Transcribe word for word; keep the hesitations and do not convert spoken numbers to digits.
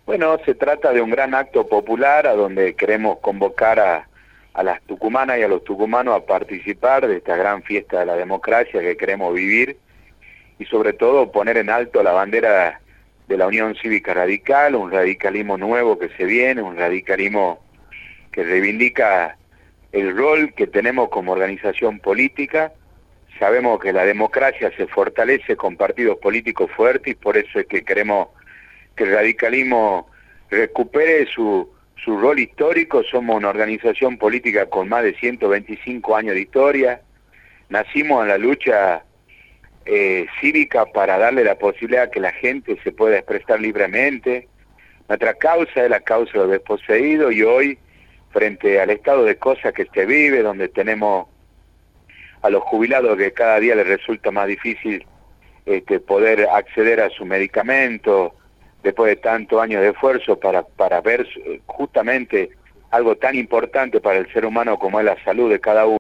Bueno, se trata de un gran acto popular a donde queremos convocar a, a las tucumanas y a los tucumanos a participar de esta gran fiesta de la democracia que queremos vivir y sobre todo poner en alto la bandera de la Unión Cívica Radical, un radicalismo nuevo que se viene, un radicalismo que reivindica el rol que tenemos como organización política. Sabemos que la democracia se fortalece con partidos políticos fuertes y por eso es que queremos que el radicalismo recupere su, su rol histórico. Somos una organización política con más de ciento veinticinco años de historia. Nacimos en la lucha eh, cívica para darle la posibilidad a que la gente se pueda expresar libremente. Nuestra causa es la causa de los desposeídos y hoy, frente al estado de cosas que se vive, donde tenemos a los jubilados que cada día les resulta más difícil este, poder acceder a su medicamento, después de tantos años de esfuerzo para, para ver justamente algo tan importante para el ser humano como es la salud de cada uno.